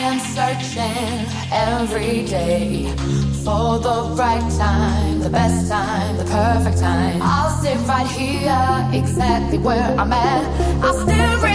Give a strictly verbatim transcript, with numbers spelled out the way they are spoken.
Searching every day for the right time, the best time, the perfect time. I'll sit right here, exactly where I'm at. I'll stare